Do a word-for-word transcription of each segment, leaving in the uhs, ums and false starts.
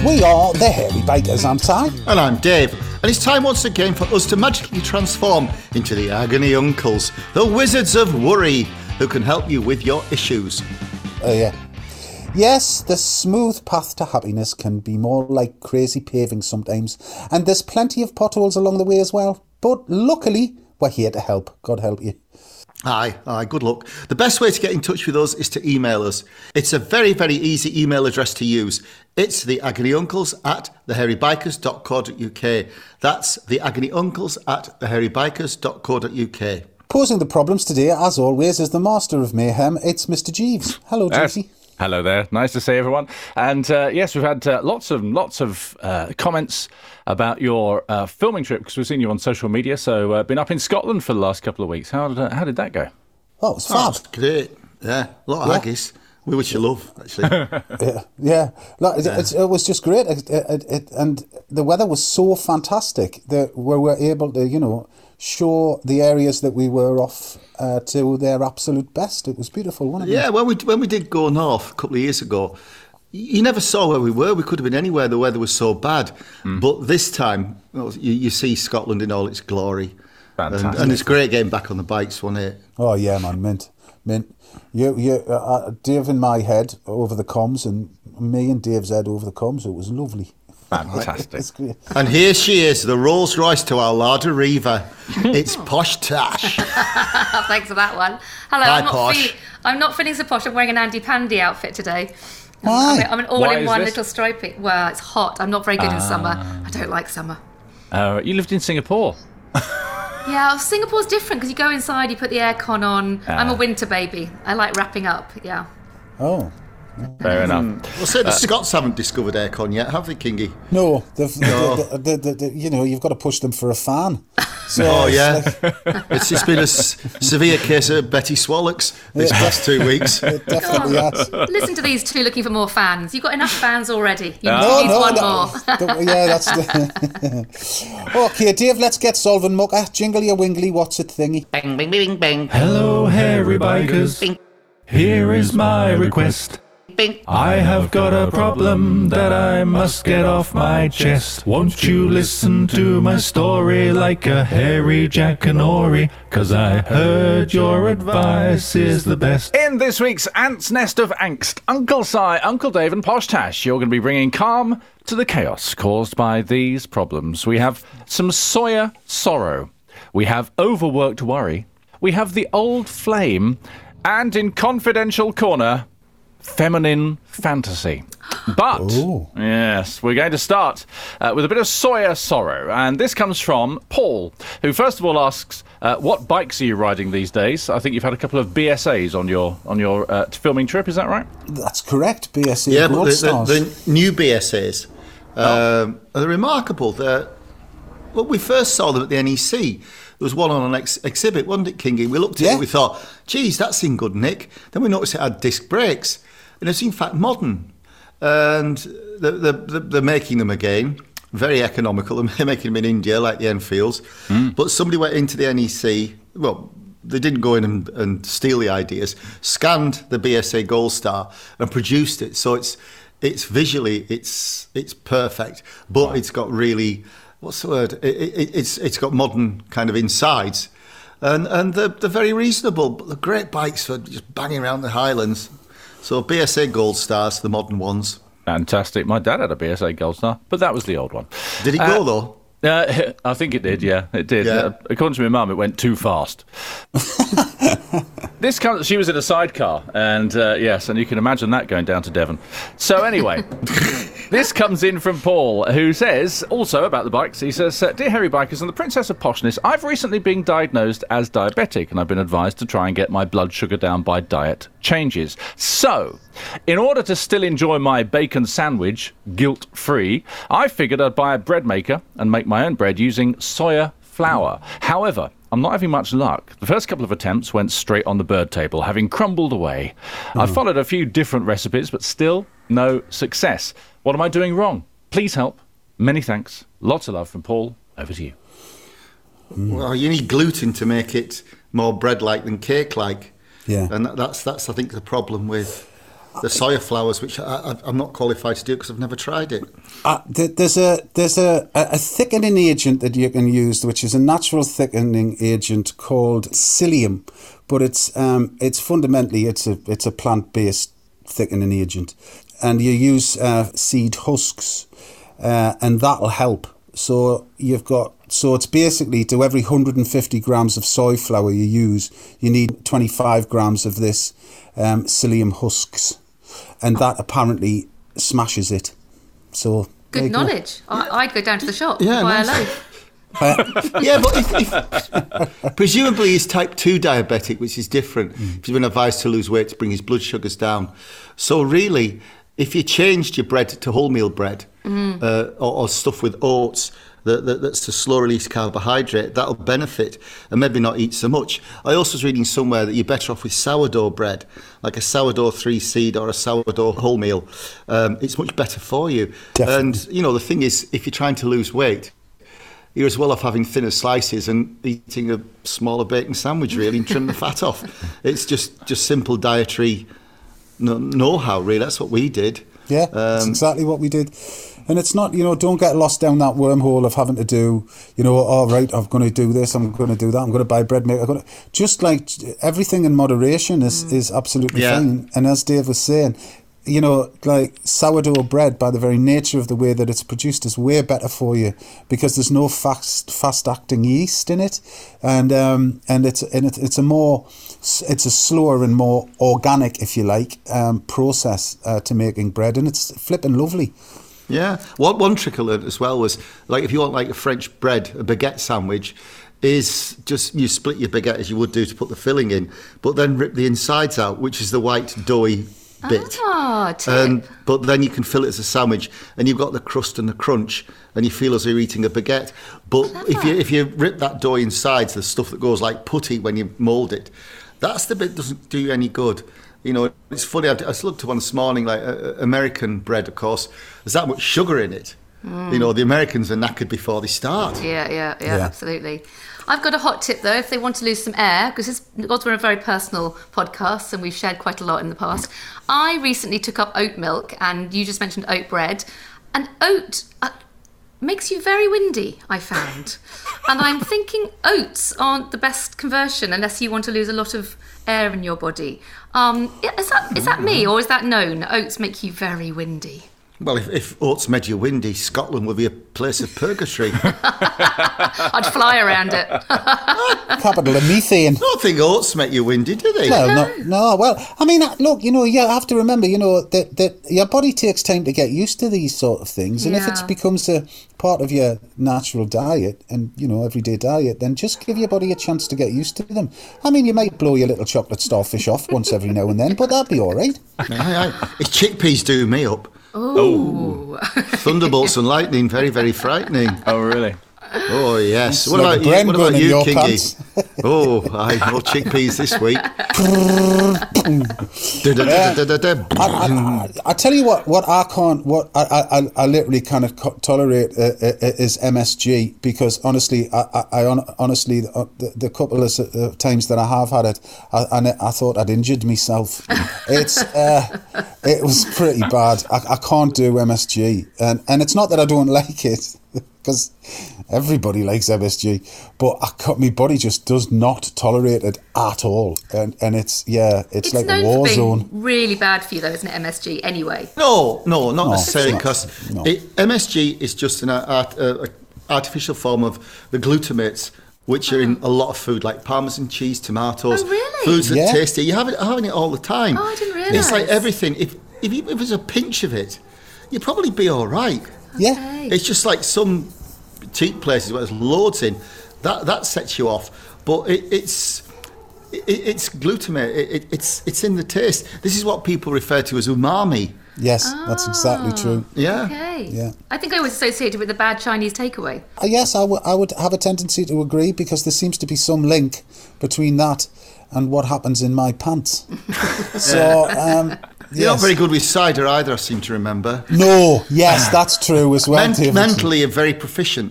We are the Hairy Bikers. I'm Ty. And I'm Dave. And it's time once again for us to magically transform into the Agony Uncles, the wizards of worry, who can help you with your issues. Oh, uh, yeah. Yes, the smooth path to happiness can be more like crazy paving sometimes, and there's plenty of potholes along the way as well. But luckily, we're here to help. God help you. Aye, aye, good luck. The best way to get in touch with us is to email us. It's a very, very easy email address to use. It's the Agony Uncles at the hairy bikers dot co dot uk. That's the Agony Uncles at the hairy bikers dot co dot uk. Posing the problems today, as always, is the master of mayhem. It's Mister Jeeves. Hello, Jeevesy. Hello there. Nice to see everyone. And uh, yes, we've had uh, lots of lots of uh, comments about your uh, filming trip, because we've seen you on social media. So uh, been up in Scotland for the last couple of weeks. How did uh, how did that go? Oh, it was Oh, fab. great. Yeah, a lot of Yeah. haggis. We wish you love, actually. Yeah, yeah. Look, it, it, it was just great, it, it, it, and the weather was so fantastic that we were able to, you know, show the areas that we were off uh, to their absolute best. It was beautiful, wasn't it? Yeah, when we when we did go north a couple of years ago, you never saw where we were. We could have been anywhere. The weather was so bad. Mm. But this time, well, you, you see Scotland in all its glory. And, Fantastic. and it's great getting back on the bikes, wasn't it? Oh yeah, man, mint, mint. You, you, uh, uh, Dave in my head over the comms, and me and Dave's head over the comms. It was lovely. Fantastic. It's great. And here she is, the Rolls Royce to our Larder Reva. It's Posh Tash. Thanks for that one. Hello, Hi, I'm not Posh. fe- I'm not feeling so posh. I'm wearing an Andy Pandy outfit today. Why? I'm, I'm an Why is all-in-one this? little stripy. Well, it's hot. I'm not very good in summer. I don't like summer. Uh, you lived in Singapore. Yeah, Singapore's different because you go inside, you put the aircon on. I'm a Ah. winter baby. I like wrapping up. Yeah. Oh Fair enough. Well, say the Scots haven't discovered aircon yet, have they, Kingy? no, they've, No. The, the, the, the, you know, you've got to push them for a fan. So Oh, it's yeah. like- It's just been a s- severe case of Betty Swallocks this Yeah. past two weeks. it definitely has. Listen to these two looking for more fans. You've got enough fans already. You No, need no, one no. more. The- yeah, that's the. Okay, Dave, let's get solving mucker. Jingle your wingly, what's it thingy? Bing, bing, bing, bing, Hello, hairy bikers. bing, Here is my request. bing. I have got a problem that I must get off my chest. Won't you listen to my story like a hairy Jackanory? Cause I heard your advice is the best. In this week's Ant's Nest of Angst, Uncle Si, Uncle Dave and Posh Tash, you're going to be bringing calm to the chaos caused by these problems. We have some Sawyer sorrow. We have overworked worry. We have the old flame. And in confidential corner, feminine fantasy. But, Ooh. yes, we're going to start uh, with a bit of Sawyer sorrow. And this comes from Paul, who first of all asks, uh, what bikes are you riding these days? I think you've had a couple of B S As on your on your uh, filming trip, is that right? That's correct, B S A Yeah, but Gold the, Stars. the, the new B S As um, are remarkable. They're, well, we first saw them at the N E C. There was one on an ex- exhibit, wasn't it, Kingy? We looked at Yeah. it, we thought, geez, that's in good nick. Then we noticed it had disc brakes. And it's in fact modern. And they're, they're, they're making them again. Very economical. They're making them in India, like the Enfields. Mm. But somebody went into the N E C, well, they didn't go in and, and steal the ideas, scanned the B S A Gold Star and produced it. So it's it's visually, it's it's perfect. But wow. It's got really... What's the word? It, it, it's it's got modern kind of insides, and and they're, they're very reasonable. But they're great bikes for just banging around the Highlands. So B S A Gold Stars, the modern ones. Fantastic. My dad had a B S A Gold Star, but that was the old one. Did it Uh, go though? Uh, I think it did, yeah, it did. Yeah. Uh, according to my mum, it went too fast. This comes, she was in a sidecar, and uh, yes, and you can imagine that going down to Devon. So anyway, this comes in from Paul, who says, also about the bikes, he says, uh, Dear Hairy Bikers and the Princess of Poshness, I've recently been diagnosed as diabetic, and I've been advised to try and get my blood sugar down by diet changes. So, in order to still enjoy my bacon sandwich, guilt-free, I figured I'd buy a bread maker and make my own bread using soya flour. However, I'm not having much luck. The first couple of attempts went straight on the bird table, having crumbled away. Mm. I followed a few different recipes, but still no success. What am I doing wrong? Please help. Many thanks. Lots of love from Paul. Over to you. Mm. Well, you need gluten to make it more bread-like than cake-like. Yeah. And that, that's, that's I think, the problem with the soya flours, which I, I, I'm not qualified to do because I've never tried it. Uh, th- there's a there's a, a thickening agent that you can use, which is a natural thickening agent called psyllium, but it's um, it's fundamentally it's a it's a plant based thickening agent, and you use uh, seed husks, uh, and that'll help. So you've got so it's basically to every one hundred fifty grams of soy flour you use, you need twenty-five grams of this um, psyllium husks, and that apparently smashes it. So there Good you go. knowledge. I, I'd go down to the shop Yeah, and buy nice. a loaf. Yeah, but if, if, presumably he's type two diabetic, which is different. He's been advised to lose weight to bring his blood sugars down. So really, if you changed your bread to wholemeal bread mm. uh, or, or stuff with oats, that, that, that's to slow release carbohydrate, that'll benefit and maybe not eat so much. I also was reading somewhere that you're better off with sourdough bread, like a sourdough three seed or a sourdough wholemeal. Um, it's much better for you. Definitely. And, you know, the thing is, if you're trying to lose weight, you're as well off having thinner slices and eating a smaller bacon sandwich, really, and trim the fat off. It's just, just simple dietary know-how, really. That's what we did. Yeah, that's exactly what we did. And it's not, you know, don't get lost down that wormhole of having to do, you know, oh, right, I'm going to do this, I'm going to do that, I'm going to buy bread maker. I'm going to, just like everything in moderation is, mm. is absolutely yeah. fine. And as Dave was saying, you know, like sourdough bread, by the very nature of the way that it's produced, is way better for you because there's no fast, fast-acting yeast in it, and um, and it's and it, it's a more, it's a slower and more organic, if you like, um, process uh, to making bread, and it's flipping lovely. Yeah. One one trick I learned as well was, like, if you want like a French bread, a baguette sandwich, is just you split your baguette as you would do to put the filling in, but then rip the insides out, which is the white doughy bit. Ah, tip. And, but then you can fill it as a sandwich and you've got the crust and the crunch and you feel as though you're eating a baguette. But Clever. if you if you rip that dough inside, the stuff that goes like putty when you mould it, that's the bit that doesn't do you any good. You know, it's funny, I, I looked at one this morning, like uh, American bread, of course, there's that much sugar in it. Mm. You know, the Americans are knackered before they start. Yeah, yeah, yeah, Yeah. absolutely. I've got a hot tip though, if they want to lose some air, because this God's, we're a very personal podcast and we've shared quite a lot in the past. I recently took up oat milk, and you just mentioned oat bread, and oat uh, makes you very windy, I found. And I'm thinking oats aren't the best conversion unless you want to lose a lot of air in your body. Um, is that is that me, or is that known? Oats make you very windy. Well, if, if oats made you windy, Scotland would be a place of purgatory. I'd fly around it. Capital of methane. I don't think oats make you windy, do they? Well, no, no. Well, I mean, look, you know, you have to remember, you know, that that your body takes time to get used to these sort of things, and if it Yeah. becomes a part of your natural diet and, you know, everyday diet, then just give your body a chance to get used to them. I mean, you might blow your little chocolate starfish off once every now and then, but that'll be all right. Aye, aye. If chickpeas do me up, Ooh. thunderbolts and lightning, very, very frightening. Oh, really? Oh, yes. What like about you, Bren what gun about in you your Kingy? pants. Oh, I no chickpeas this week. I, I, I tell you what, what I can't, what I, I, I literally kind of co- tolerate uh, uh, is M S G, because honestly, I, I, I hon- honestly, uh, the, the couple of uh, times that I have had it, I, I, I thought I'd injured myself. It's, uh, it was pretty bad. I, I can't do M S G, and and it's not that I don't like it, because everybody likes M S G, but I cut, my body just does not tolerate it at all, and and it's yeah, it's, It's like known a war for being zone. really bad for you though, isn't it, M S G, anyway? No, no, not No, necessarily, it's because not. No. M S G is just an art, uh, artificial form of the glutamates, which are in a lot of food, like Parmesan cheese, tomatoes, Oh, really? foods that Yeah. taste it. You have it having it all the time. Oh, I didn't It's like realise. everything. If if, you, if there's a pinch of it, you'd probably be all right. Yeah. Okay. It's just like some cheap places where there's loads in, that that sets you off. But it, it's it, it's glutamate. It, it, it's it's in the taste. This is what people refer to as umami. Yes, that's exactly true. Yeah. Okay. Yeah. I think I was associated with the bad Chinese takeaway. Uh, yes, I, w- I would have a tendency to agree, because there seems to be some link between that and what happens in my pants. So, um, You're not yes. very good with cider either, I seem to remember. No, yes, that's true as well. Men- David. mentally, you're very proficient.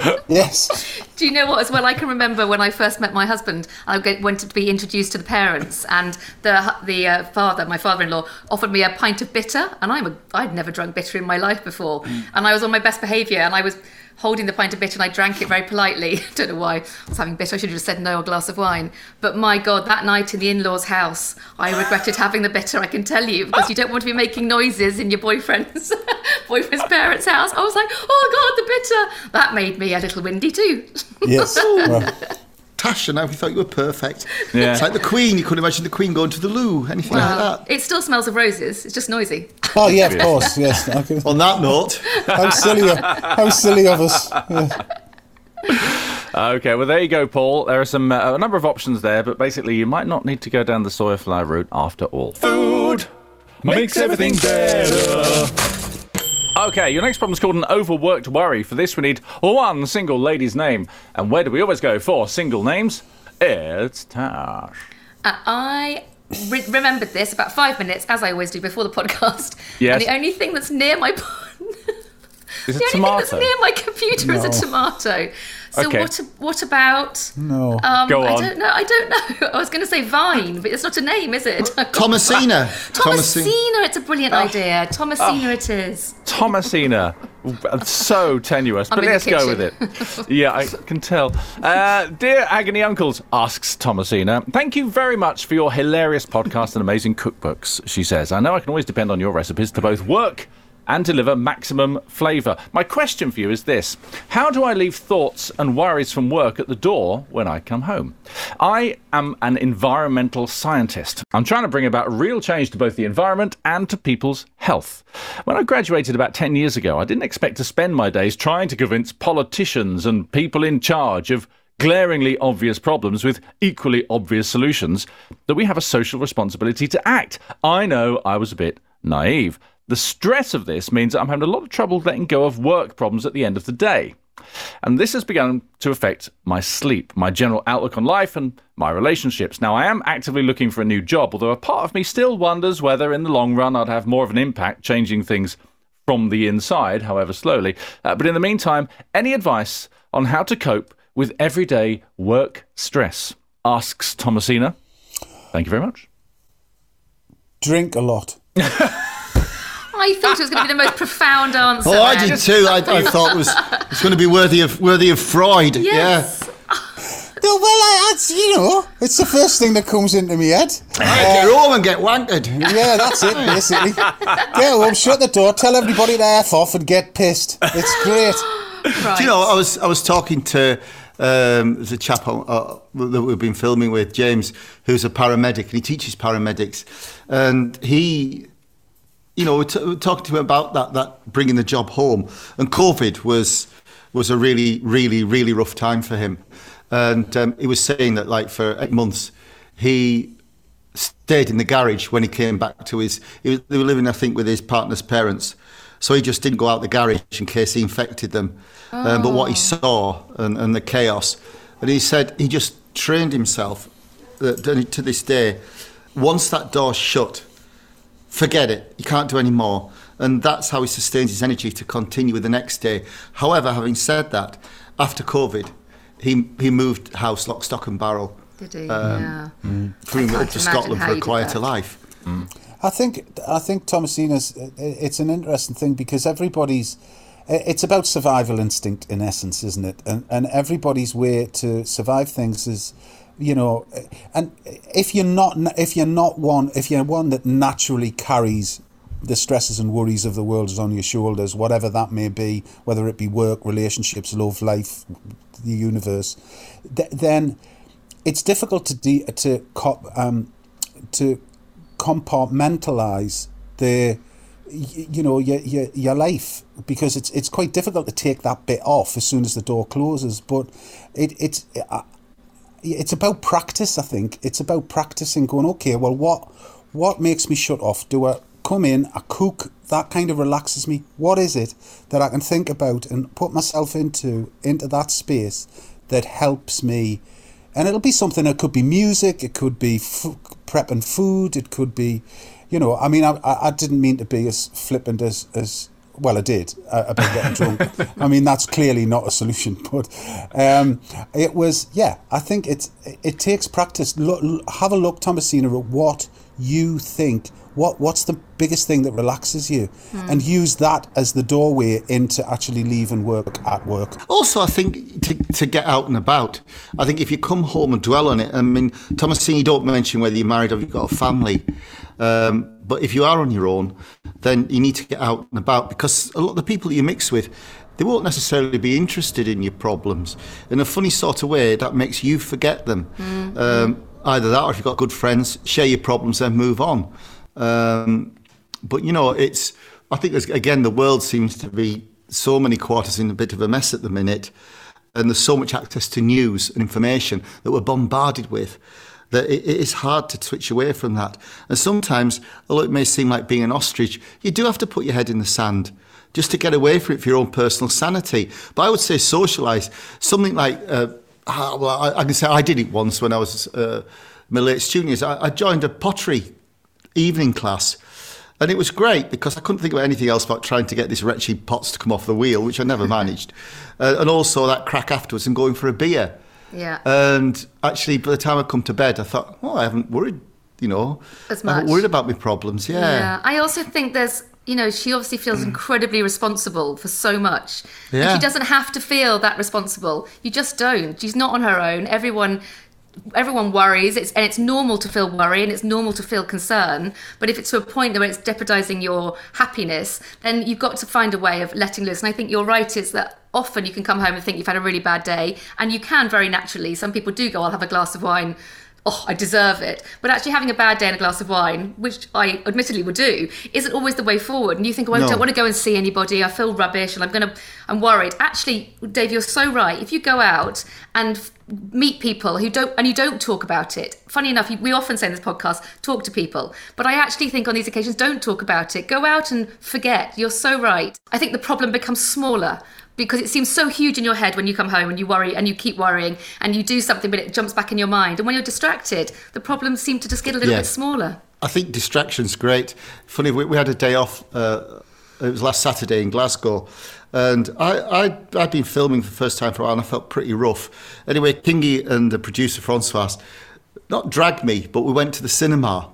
Yes. Do you know what, as well, I can remember when I first met my husband, I get- went to be introduced to the parents, and the the uh, father, my father-in-law, offered me a pint of bitter, and I'm a, I'd never drunk bitter in my life before, and I was on my best behaviour, and I was holding the pint of bitter and I drank it very politely. Don't know why I was having bitter. I should have just said no, a glass of wine. But my God, that night in the in-laws' house, I regretted having the bitter, I can tell you, because you don't want to be making noises in your boyfriend's boyfriend's parents' house. I was like, oh God, the bitter. That made me a little windy too. Yes. Well, Tasha, now we thought you were perfect. Yeah. It's like the Queen. You couldn't imagine the Queen going to the loo, anything Well, like that. it still smells of roses. It's just noisy. oh, yeah, of course. Yes. Okay. On that note, How silly, how silly of us. Yeah. Okay, well, there you go, Paul. There are some uh, a number of options there, but basically you might not need to go down the soya flour route after all. Food makes everything better. Okay, your next problem is called an overworked worry. For this, we need one single lady's name. And where do we always go for single names? It's Tash. Uh, I re- remembered this about five minutes, as I always do before the podcast. Yes. And the only thing that's near my Is the it only tomato? thing that's near my computer is No. a tomato. So Okay. what? What about? No. Um, Go I on. don't know. I don't know. I was going to say Vine, but it's not a name, is it? Thomasina. Thomasina. It's a brilliant idea. Thomasina it is. Thomasina. So tenuous, I'm but in the let's go with it. Yeah, I can tell. Uh, Dear Agony Uncles, asks Thomasina, thank you very much for your hilarious podcast and amazing cookbooks, she says. I know I can always depend on your recipes to both work and deliver maximum flavour. My question for you is this. How do I leave thoughts and worries from work at the door when I come home? I am an environmental scientist. I'm trying to bring about real change to both the environment and to people's health. When I graduated about ten years ago, I didn't expect to spend my days trying to convince politicians and people in charge of glaringly obvious problems with equally obvious solutions that we have a social responsibility to act. I know I was a bit naive. The stress of this means that I'm having a lot of trouble letting go of work problems at the end of the day. And this has begun to affect my sleep, my general outlook on life and my relationships. Now, I am actively looking for a new job, although a part of me still wonders whether in the long run I'd have more of an impact changing things from the inside, however slowly. Uh, but in the meantime, any advice on how to cope with everyday work stress? Asks Thomasina. Thank you very much. Drink a lot. I thought it was going to be the most profound answer. Oh, I then. did too. I, I thought it was it's going to be worthy of worthy of Freud. Yes. No, well, I, that's, you know, it's the first thing that comes into my head. Yeah. Get home and get wankered. Yeah, that's it, basically. Get home, shut the door, tell everybody to F off and get pissed. It's great. Right. Do you know, I was I was talking to um, there's a chap uh, that we've been filming with, James, who's a paramedic, and he teaches paramedics, and he, you know, we're, t- we're talking to him about that that bringing the job home, and COVID was was a really really really rough time for him, and um, he was saying that like for eight months he stayed in the garage when he came back to his. He was, they were living, I think, with his partner's parents. So he just didn't go out the garage in case he infected them. Oh. Um, but what he saw and, and the chaos, and he said he just trained himself that to this day, once that door's shut, forget it, you can't do any more. And that's how he sustains his energy to continue with the next day. However, having said that, after COVID, he he moved house, lock, stock and barrel. Did he? Um, Yeah. Mm. Flew up to Scotland for a quieter life. Mm. I think I think Thomasina's, it's an interesting thing because everybody's, it's about survival instinct in essence, isn't it? And and everybody's way to survive things is, you know, and if you're not if you're not one if you're one that naturally carries the stresses and worries of the world on your shoulders, whatever that may be, whether it be work, relationships, love, life, the universe, th- then it's difficult to de- to cop, um, to compartmentalize the you know your, your your life, because it's it's quite difficult to take that bit off as soon as the door closes. But it it's uh, it's about practice. I think it's about practicing, going, okay, well, what what makes me shut off? Do I come in, I cook, that kind of relaxes me? What is it that I can think about and put myself into into that space that helps me? And it'll be something, it could be music, it could be f- prepping food, it could be, you know, I mean, I, I didn't mean to be as flippant as, as well, I did, uh, about getting drunk. I mean, that's clearly not a solution, but um, it was, yeah, I think it's, it takes practice. Look, have a look, Thomasina, at what you think, what what's the biggest thing that relaxes you, mm. and use that as the doorway into actually leaving work at work. Also, I think to, to get out and about, I think if you come home and dwell on it, I mean, Thomasina, you don't mention whether you're married or you've got a family, um, but if you are on your own, then you need to get out and about, because a lot of the people you mix with, they won't necessarily be interested in your problems. In a funny sort of way, that makes you forget them. Mm-hmm. Um, either that, or if you've got good friends, share your problems and move on. Um, but, you know, it's, I think, there's, again, the world seems to be so many quarters in a bit of a mess at the minute. And there's so much access to news and information that we're bombarded with, that it, it is hard to switch away from that. And sometimes, although it may seem like being an ostrich, you do have to put your head in the sand just to get away from it for your own personal sanity. But I would say socialise. Something like, uh, well, I, I can say I did it once when I was uh, my late juniors. I, I joined a pottery evening class, and it was great because I couldn't think of anything else but trying to get this wretched pots to come off the wheel, which I never managed, uh, and also that crack afterwards and going for a beer. Yeah. And actually, by the time I come to bed, I thought, well, I haven't worried, you know, as I much. haven't worried about my problems. Yeah. Yeah. I also think there's, you know, she obviously feels incredibly responsible for so much. Yeah. And she doesn't have to feel that responsible. You just don't. She's not on her own. Everyone. Everyone worries, it's, and it's normal to feel worry and it's normal to feel concern. But if it's to a point where it's jeopardising your happiness, then you've got to find a way of letting loose. And I think you're right, is that often you can come home and think you've had a really bad day, and you can very naturally. Some people do go, I'll have a glass of wine. Oh, I deserve it. But actually having a bad day and a glass of wine, which I admittedly would do, isn't always the way forward. And you think, oh, I No. don't want to go and see anybody. I feel rubbish and I'm going to, I'm worried. Actually, Dave, you're so right. If you go out and f- meet people who don't, and you don't talk about it, funny enough, we often say in this podcast, talk to people. But I actually think on these occasions, don't talk about it. Go out and forget. You're so right. I think the problem becomes smaller, because it seems so huge in your head when you come home and you worry and you keep worrying and you do something but it jumps back in your mind. And when you're distracted, the problems seem to just get a little Yeah. bit smaller. I think distraction's great. Funny, we, we had a day off, uh, it was last Saturday in Glasgow, and I, I, I'd been filming for the first time for a while and I felt pretty rough. Anyway, Kingy and the producer Francois, not dragged me, but we went to the cinema.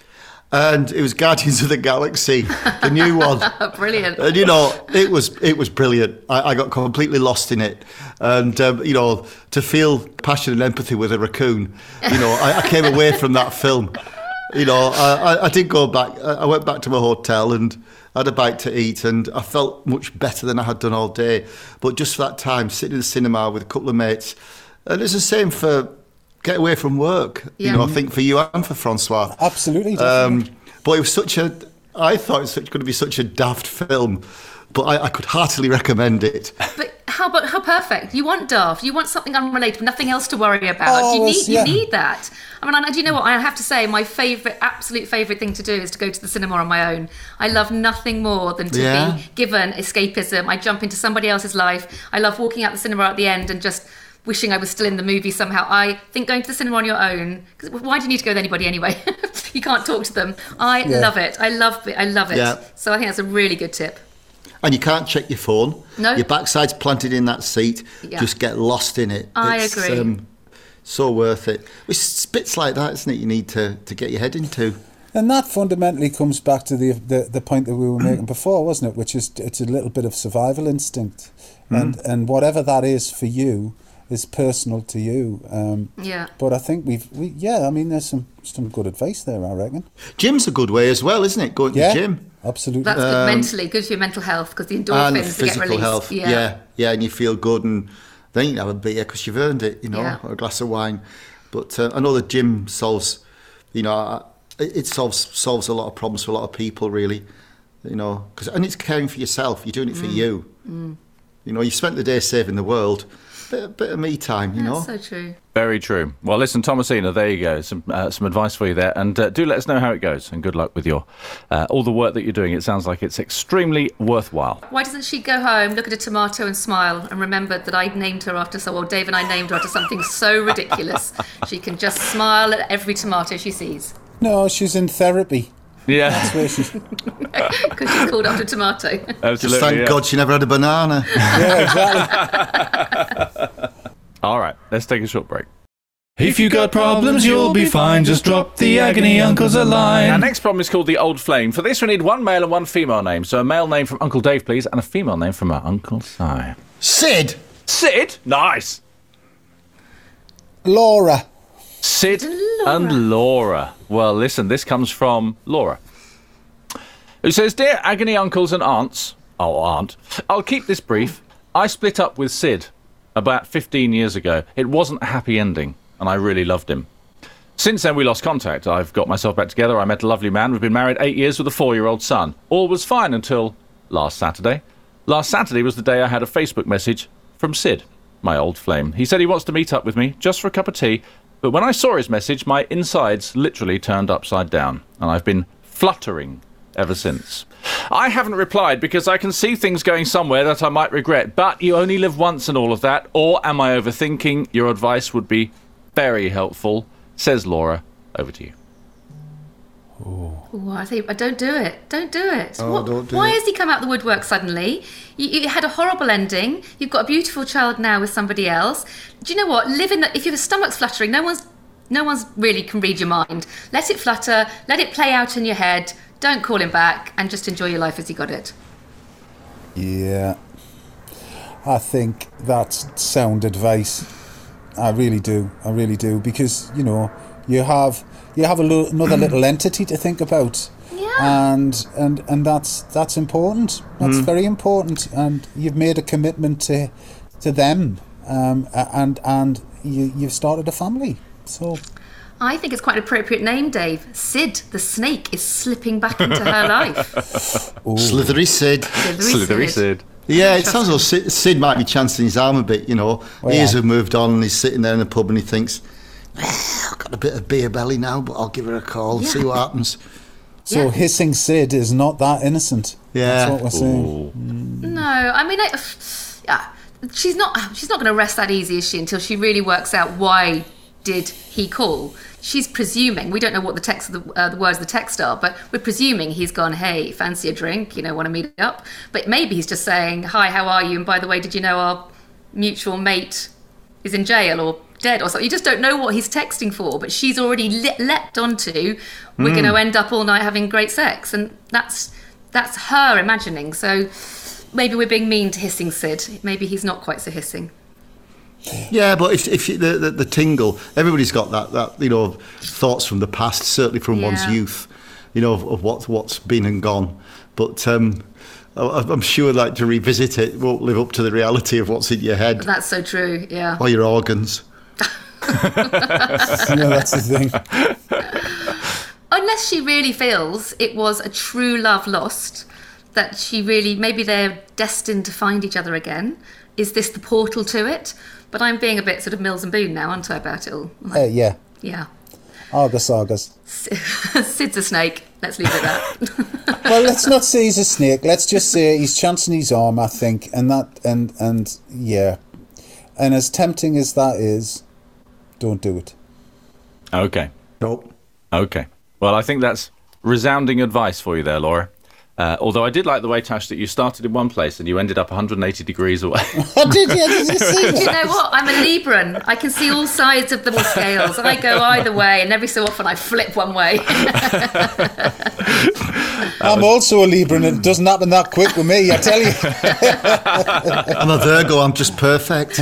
And it was Guardians of the Galaxy, the new one. Brilliant. And, you know, it was it was brilliant. I, I got completely lost in it. And, um, you know, to feel passion and empathy with a raccoon, you know, I, I came away from that film. You know, I, I, I did go back. I went back to my hotel and had a bite to eat, and I felt much better than I had done all day. But just for that time, sitting in the cinema with a couple of mates, and it's the same for... Get away from work, Yeah. you know, I think for you and for Francois. Absolutely. Um, but it was such a, I thought it was going to be such a daft film, but I, I could heartily recommend it. But how about how perfect? You want daft. You want something unrelated, nothing else to worry about. Oh, you well, need yeah. you need that. I mean, I, do you know what? I have to say, my favourite, absolute favourite thing to do is to go to the cinema on my own. I love nothing more than to Yeah. be given escapism. I jump into somebody else's life. I love walking out the cinema at the end and just wishing I was still in the movie somehow. I think going to the cinema on your own, because why do you need to go with anybody anyway? You can't talk to them. I Yeah. love it. I love it. I love it. Yeah. So I think that's a really good tip. And you can't check your phone. No. Your backside's planted in that seat. Yeah. Just get lost in it. I it's, agree. Um, so worth it. It's bits like that, isn't it, you need to, to get your head into. And that fundamentally comes back to the, the the point that we were making before, wasn't it? Which is it's a little bit of survival instinct, and and whatever that is for you is personal to you. Um, Yeah. But I think we've we, yeah. I mean, there's some some good advice there, I reckon. Gym's a good way as well, isn't it? Going Yeah, to the gym. absolutely. That's good mentally, good for your mental health, because the endorphins And that get physical released. health. Yeah. yeah, yeah, and you feel good, and then you can have a beer because you've earned it, you know, Yeah. or a glass of wine. But uh, I know the gym solves, you know, it, it solves solves a lot of problems for a lot of people, really, you know, cause, and it's caring for yourself. You're doing it for Mm. you. Mm. You know, you spent the day saving the world. Bit, bit of me time, you know. That's so true. Very true. Well, listen, Thomasina, there you go. Some uh, some advice for you there. And uh, do let us know how it goes. And good luck with your uh, all the work that you're doing. It sounds like it's extremely worthwhile. Why doesn't she go home, look at a tomato and smile, and remember that I named her after so, well, Dave and I named her after something so ridiculous. She can just smile at every tomato she sees. No, she's in therapy. Yeah, That's where she's... Because she's called after tomato. absolutely. Just thank yeah. God she never had a banana. Yeah, exactly. All right, let's take a short break. If you got problems, you'll be fine. Just drop the Agony Uncles a Our line. next problem is called the Old Flame. For this, we need one male and one female name. So a male name from Uncle Dave, please, and a female name from our Uncle Si. Sid. Sid? Nice. Laura. Sid Laura. and Laura. Well, listen, this comes from Laura, who says, Dear Agony Uncles and Aunts, oh, Aunt, I'll keep this brief. I split up with Sid about fifteen years ago. It wasn't a happy ending, and I really loved him. Since then, we lost contact. I've got myself back together. I met a lovely man. We've been married eight years with a four-year-old son. All was fine until last Saturday. Last Saturday was the day I had a Facebook message from Sid, my old flame. He said he wants to meet up with me just for a cup of tea, but when I saw his message, my insides literally turned upside down, and I've been fluttering ever since. I haven't replied because I can see things going somewhere that I might regret, but you only live once and all of that, or am I overthinking? Your advice would be very helpful, says Laura. Over to you. Ooh, I think I don't do it. Don't do it. Oh, What- don't do why it. has he come out the woodwork suddenly? You, you had a horrible ending. You've got a beautiful child now with somebody else. Do you know what? Live in the, if your stomach's fluttering, no one's no one's really can read your mind. Let it flutter. Let it play out in your head. Don't call him back and just enjoy your life as you got it. Yeah. I think that's sound advice. I really do. I really do. Because, you know, you have you have a lo- another little entity to think about. Yeah. And and and that's that's important. That's very important. And you've made a commitment to to them. Um, a- and and you you've started a family. So I think it's quite an appropriate name, Dave. Sid, the snake, is slipping back into her life. Slithery Sid. Slithery Sid. Yeah, it sounds like Sid, Sid might be chancing his arm a bit, you know. Well, Years yeah. have moved on and he's sitting there in the pub and he thinks, "Well, I've got a bit of beer belly now, but I'll give her a call and Yeah. see what happens." so Yeah. hissing Sid is not that innocent. Yeah. That's what we're saying. No, I mean, I, yeah, she's not. She's not going to rest that easy, is she? Until she really works out why did he call. She's presuming. We don't know what the text of the, uh, the words of the text are, but we're presuming he's gone, "Hey, fancy a drink? You know, want to meet up?" But maybe he's just saying, "Hi, how are you? And by the way, did you know our mutual mate is in jail or dead or something?" You just don't know what he's texting for. But she's already le- leapt onto, "We're going to end up all night having great sex," and that's that's her imagining. So maybe we're being mean to hissing Sid. Maybe he's not quite so hissing. Yeah, but if, if you, the, the the tingle, everybody's got that, that you know, thoughts from the past, certainly from one's Yeah. youth, you know, of, of what, what's been and gone. But um, I- I'm sure like to revisit it won't live up to the reality of what's in your head That's so true. Yeah. or your organs. You know, that's the thing. Unless she really feels it was a true love lost, that she really, maybe they're destined to find each other again. Is this the portal to it? But I'm being a bit sort of Mills and Boone now, aren't I, about it all? Like, Uh, yeah. yeah. Argus, Argus. Sid's a snake. Let's leave it at that. Well, let's not say he's a snake. Let's just say he's chancing his arm, I think, and that, and and yeah, and as tempting as that is, don't do it. Okay. Nope. Okay. Well, I think that's resounding advice for you there, Laura. Uh, although I did like the way, Tash, that you started in one place and you ended up one hundred eighty degrees away. Oh, did you? Did you see Do you that? know what? I'm a Libran. I can see all sides of the scales. I go either way, and every so often I flip one way. I'm also a Libra, and it doesn't happen that quick with me, I tell you. I'm a Virgo, I'm just perfect.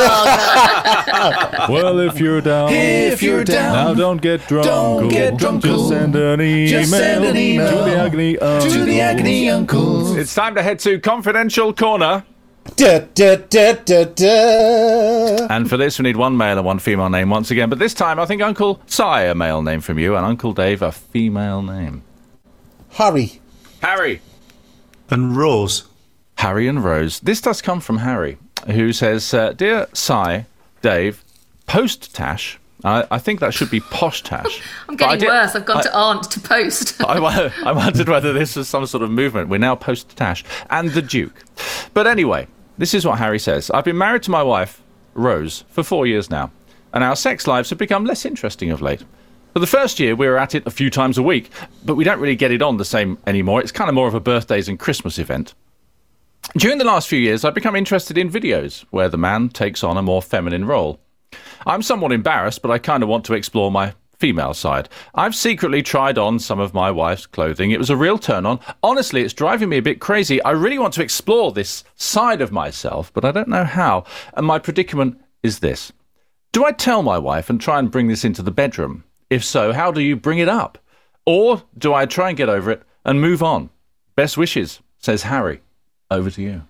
Well, if you're down, If you're down, now don't get drunk. don't get drunk. Just send an email, Just send an email to the Agony Uncles. to the Agony Uncles. It's time to head to Confidential Corner. Da, da, da, da, da. And for this, we need one male and one female name once again. But this time, I think Uncle Si, a male name from you, and Uncle Dave, a female name. Harry. Harry. And Rose. Harry and Rose. This does come from Harry, who says, uh, Dear Si, Dave, post Tash. I, I think that should be posh Tash. I'm But I getting did- worse. I've gone I- to Aunt to post. I, wo- I wondered whether this was some sort of movement. We're now post Tash and the Duke. But anyway, this is what Harry says. I've been married to my wife, Rose, for four years now, and our sex lives have become less interesting of late. For the first year, we were at it a few times a week, but we don't really get it on the same anymore. It's kind of more of a birthdays and Christmas event. During the last few years, I've become interested in videos where the man takes on a more feminine role. I'm somewhat embarrassed, but I kind of want to explore my female side. I've secretly tried on some of my wife's clothing. It was a real turn on. Honestly, it's driving me a bit crazy. I really want to explore this side of myself, but I don't know how. And my predicament is this. Do I tell my wife and try and bring this into the bedroom? If so, how do you bring it up? Or do I try and get over it and move on? Best wishes, says Harry. Over to you.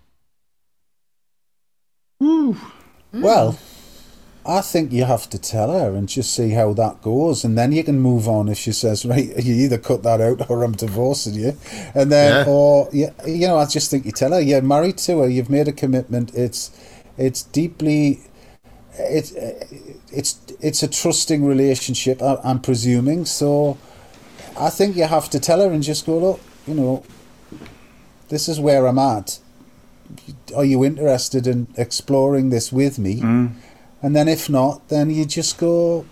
Ooh. Well, I think you have to tell her and just see how that goes, and then you can move on if she says, right, you either cut that out or I'm divorcing you. And then, Yeah. or, you, you know, I just think you tell her, you're married to her, you've made a commitment, it's it's deeply, it's, it's, it's a trusting relationship, I, I'm presuming, so I think you have to tell her and just go, look, you know, this is where I'm at. Are you interested in exploring this with me? Mm. And then if not, then you just go,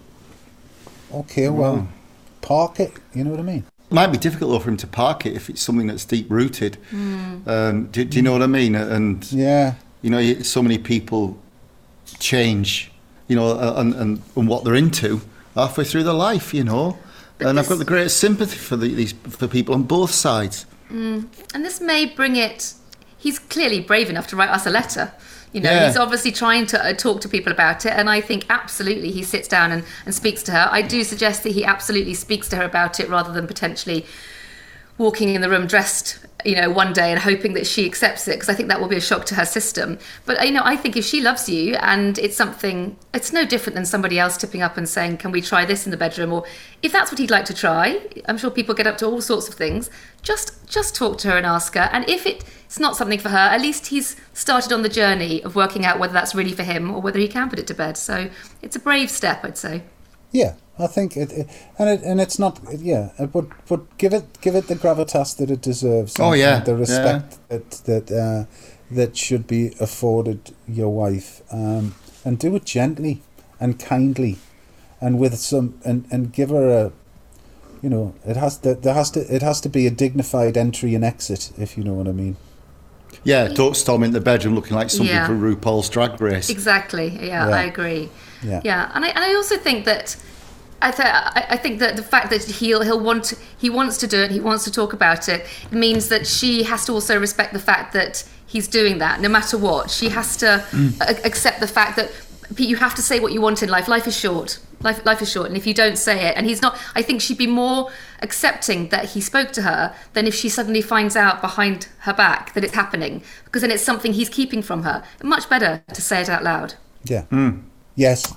okay, well, park it. You know what I mean? It might be difficult though for him to park it if it's something that's deep rooted. Mm. Um, do, do you know what I mean? And yeah, you know, so many people change, you know, and, and, and what they're into halfway through their life, you know. But and this, I've got the greatest sympathy for the, these for people on both sides. Mm. And this may bring it. He's clearly brave enough to write us a letter. You know, Yeah. he's obviously trying to uh, talk to people about it, and I think absolutely he sits down and, and speaks to her. I do suggest that he absolutely speaks to her about it rather than potentially walking in the room dressed, you know, one day and hoping that she accepts it, because I think that will be a shock to her system. But, you know, I think if she loves you and it's something, it's no different than somebody else tipping up and saying, can we try this in the bedroom? Or if that's what he'd like to try, I'm sure people get up to all sorts of things, just just talk to her and ask her. And if it, it's not something for her, at least he's started on the journey of working out whether that's really for him or whether he can put it to bed. So it's a brave step, I'd say. yeah. I think it, it and it and it's not yeah, but but give it give it the gravitas that it deserves. Oh, and, yeah, and the respect that that uh, that should be afforded your wife, um, and do it gently and kindly, and with some and, and give her a, you know, it has to there has to it has to be a dignified entry and exit, if you know what I mean. Yeah, don't storm into the bedroom looking like something Yeah. for RuPaul's Drag Race. Exactly. Yeah, Yeah. I agree. Yeah. Yeah, and I and I also think that I, th- I I think that the fact that he'll he'll want he wants to do it, he wants to talk about it, means that she has to also respect the fact that he's doing that, no matter what. She has to a- accept the fact that you have to say what you want in life. Life is short. Life life is short, and if you don't say it, and he's not, I think she'd be more accepting that he spoke to her than if she suddenly finds out behind her back that it's happening, because then it's something he's keeping from her. Much better to say it out loud. Yeah. Yes.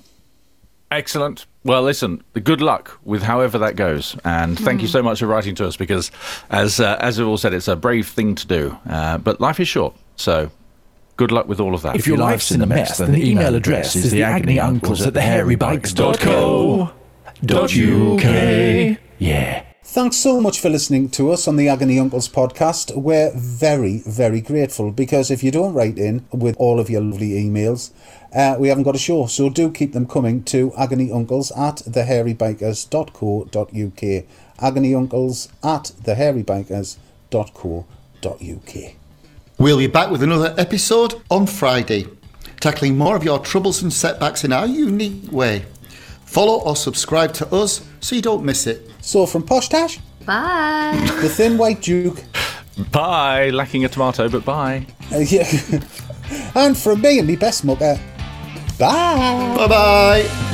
Excellent. Well, listen, good luck with however that goes. And thank you so much for writing to us, because, as uh, as we've all said, it's a brave thing to do. Uh, but life is short, so good luck with all of that. If your life's in a mess, then the email address is the agony uncles at the hairy bikes dot co dot uk. Yeah. Thanks so much for listening to us on the Agony Uncles podcast. We're very, very grateful, because if you don't write in with all of your lovely emails, uh, we haven't got a show. So do keep them coming to agonyuncles at the hairy bikers dot co dot uk. agonyuncles at the hairy bikers dot co dot uk. We'll be back with another episode on Friday, tackling more of your troubles and setbacks in our unique way. Follow or subscribe to us so you don't miss it. So from Posh Tash, Bye. the Thin White Duke, Bye. Lacking a tomato, but bye. uh, yeah, and from me and me best mucker, bye. Bye-bye.